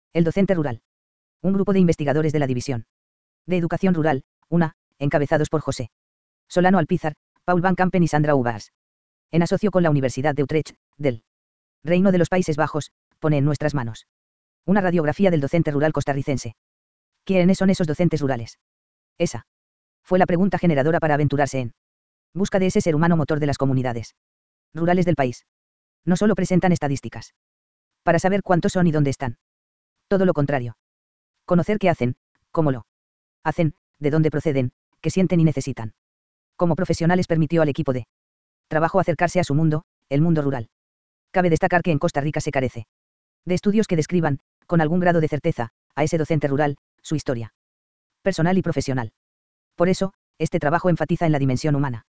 El docente rural. Un grupo de investigadores de la División de Educación Rural, UNA, encabezados por José Solano Alpizar, Paul Van Campen y Sandra Ubaas. En asocio con la Universidad de Utrecht, del Reino de los Países Bajos, pone en nuestras manos una radiografía del docente rural costarricense. ¿Quiénes son esos docentes rurales? Esa fue la pregunta generadora para aventurarse en busca de ese ser humano motor de las comunidades rurales del país. No solo presentan estadísticas para saber cuántos son y dónde están. Todo lo contrario. Conocer qué hacen, cómo lo hacen, de dónde proceden, qué sienten y necesitan. Como profesionales permitió al equipo de trabajo acercarse a su mundo, el mundo rural. Cabe destacar que en Costa Rica se carece de estudios que describan, con algún grado de certeza, a ese docente rural, su historia personal y profesional. Por eso, este trabajo enfatiza en la dimensión humana